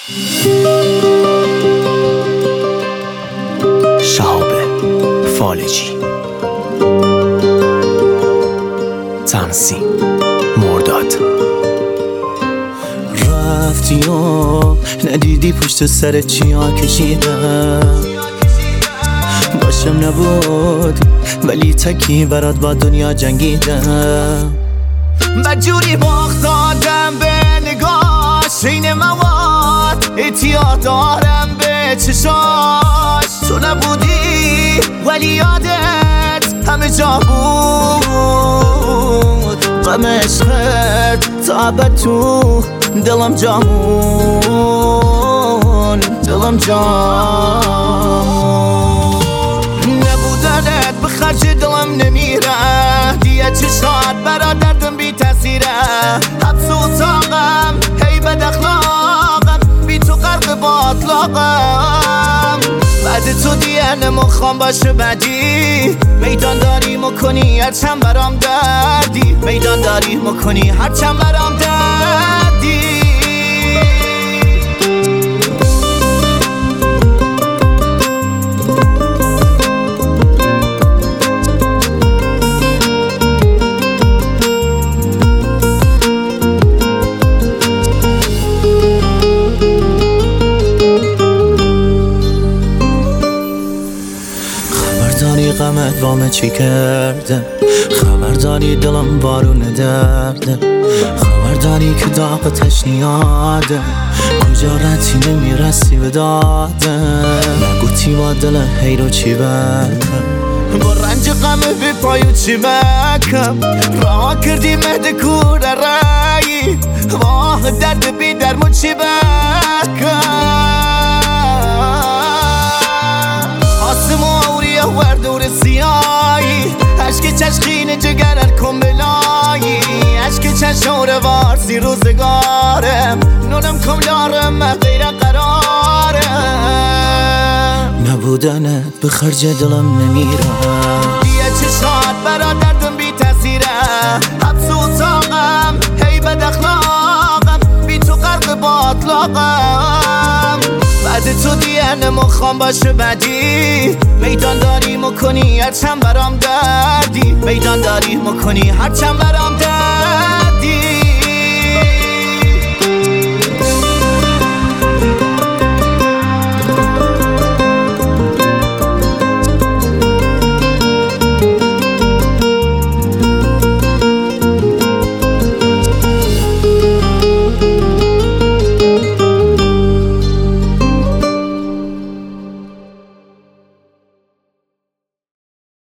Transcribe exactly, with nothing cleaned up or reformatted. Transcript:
شهاب فالجی، تنظیم مرداد. رفتی و ندیدی پشت سر چیا کشیدم، باشم نبود ولی تکی برات با دنیا جنگیدم. بدجوری باخت دادم به نگاش، این مواد اعتیاد دارم به چشاش. تو نبودی ولی یادت همه جا بود، غم عشقت تا ابد تو دلم جامون، دلم جامون. نبودنت به خرج دلم نمیره، دیگه چشات برا دردم بی تاثیره. حبس و اتاقم هی بد اخلاقم، بی تو غرق با اطلاقم. بعد تو دیگه نمیخوام باشه بدی، میدان داری مکنی هرچند برام دردی، میدان داری مکنی هرچند برام دردی. خبرداری غمت وامه چی کرده، خبرداری دلم بارون درده، خبرداری که داغ تشنیاده، کجا رتی نمیرسی به داده. نگوتی با دل حیرو چی بکم، با رنج غم بی پایو چی بکم. راه کردی مهد کور رایی، واه درد بی درمون چی بکم. ور دور سیایی، عشق چشقین جگرن کن بلایی، عشق چشور وارسی روزگارم، نونم کم لارم غیر قرارم. نبودنت به خرج دلم نمیرم، دیگه چشات برا دردم بی تاثیره. حبس و اتاقم هی بد اخلاقم، بی تو غرق با اطلاقم. بعد تو دیگه نمیخوام باشه بدی، میدان داری مکنی هرچند برام دردی، میدان داری مکنی هرچند برام دردی.